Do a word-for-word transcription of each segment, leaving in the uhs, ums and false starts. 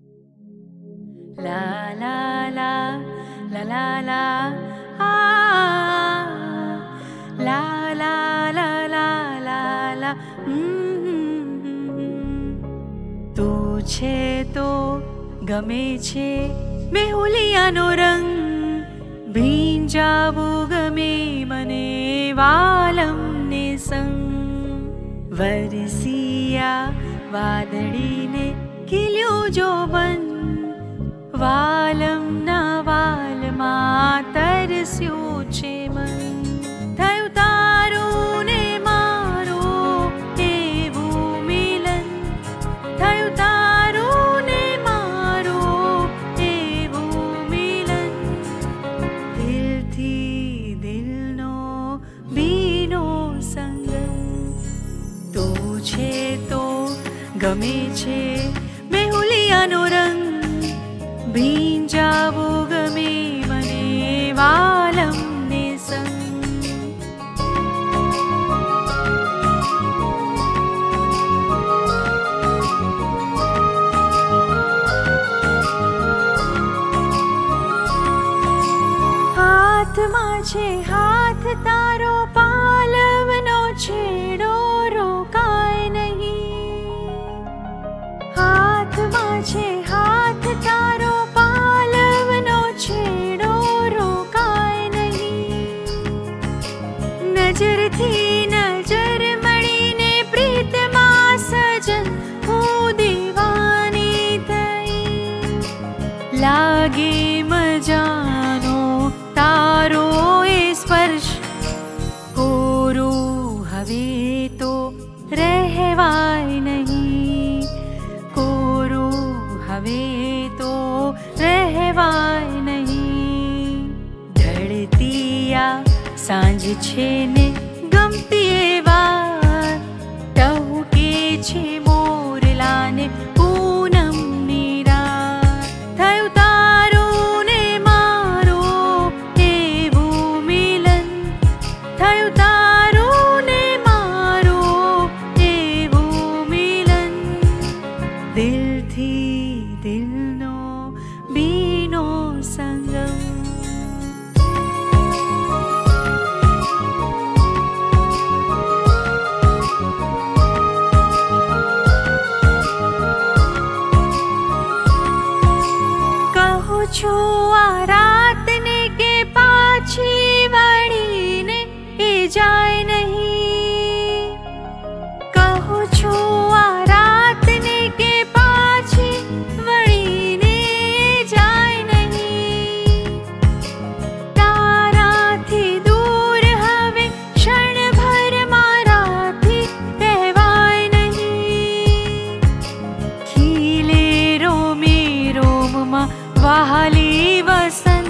La la la la la la ah la la la la la la તું છે તો ગમે છે મેહુલિયાનો રંગ ભીંજાવું ગમે મને વાલમને સંગ વરસિયા વાદળીને ખીલ્યું જો બન વાલમના વાલમાં તરસ્યું છે મન થયું તારું ને મારું એવું મિલન થયું તારું ને મારું એવું મિલન દિલથી દિલનો બીનો સંગમ તું છે તો ગમે છે મેહુલિયાનો રંગ ભીંજાવું ગમે મને વાલમને સંગ હાથમાં છે હાથ તારો પાલવનો છેડો રોકાય નહીં હાથમાં છે હાથ તારો નજરથી નજર મળીને પ્રીતમાં સજન હું દીવાની થઈ લાગે મજાનો તારો એ સ્પર્શ કોરું હવે તો રહેવાય નહીં કોરું હવે તો રહેવાય નહીં ઢળતી આ સાંજ છે ને ગમતી એ વાત ટહુકે છે મોરલાને પૂનમની રાત થયું તારું ને મારું એવું મિલન થયું તારું ને મારું એવું મિલન દિલથી દિલનો બીનો સંગમ છું આ રાતને કે પાછી વળીને એ જાય નહીં કહું છું આ રાતને કે પાછી વળીને એ જાય નહીં તારાથી દૂર હવે ક્ષણભર મારાથી રહેવાય નહીં ખીલે રોમે રોમમાં વહાલી વસંત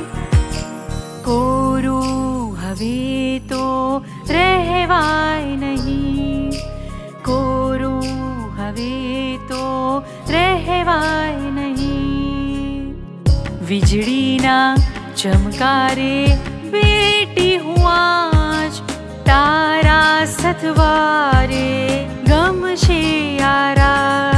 કોરું હવે તો રહેવાય નહીં કોરું હવે તો રહેવાય નહીં વીજળીના ચમકારે બેટી હું આજ તારા સથવારે ગમશે આ રાત